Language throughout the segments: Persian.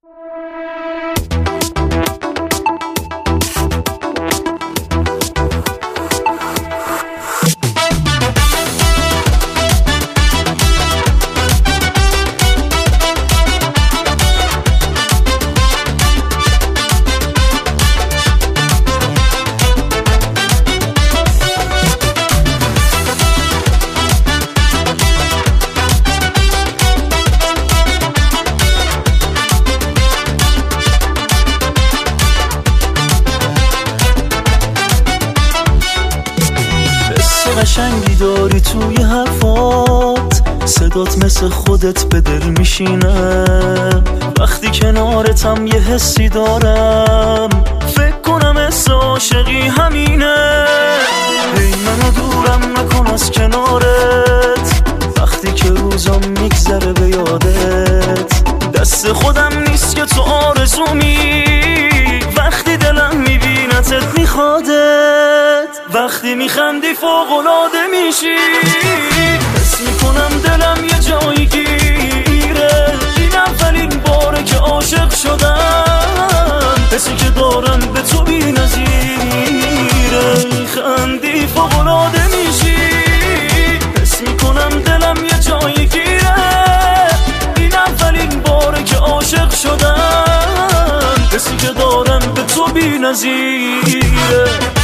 قشنگی داری توی حرفات، صدات مثل خودت به دل میشینه. وقتی کنارتم یه حسی دارم، فکر کنم حس عاشقی همینه. هی منو دورم نکن از کنارت، وقتی که روزم میگذره به یادت. دست خودم نیست که تو آرزومی، وقتی دلم میبینتت میخوادت. وقتی میخندی فوق‌العاده میشی، حس میکنم دلم یه جایی گیره. این اولین باره که عاشق شدم، حسی که دارم به تو بی نظیره. میخندی فوق‌العاده میشی، حس میکنم دلم یه جایی گیره. این اولین باره که عاشق شدم، حسی که دارم به تو بی نظیره.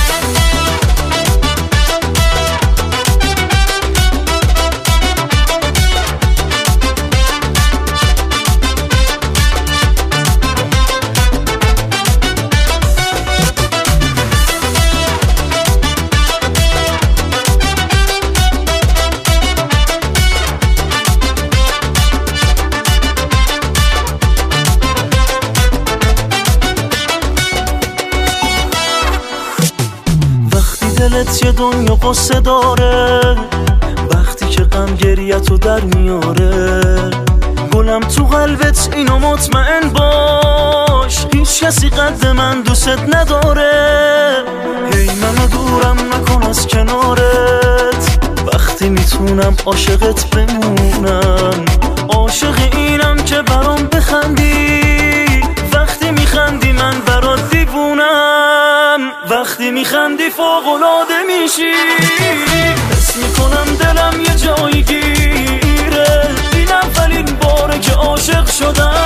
دلت یه دنیا قصه داره، وقتی که غم گریتو در میاره. گلم تو قلبت اینو مطمئن باش، هیچ کسی قد من دوست نداره. هی منو دورم نکن از کنارت، وقتی میتونم عاشقت بمونم. عاشق اینم که برام بخندی، وقتی میخندی من برات دیوونم. وقتی میخندی فوق‌العاده میشی، حس میکنم دلم یه جایی گیره. این اولین باره که عاشق شدم،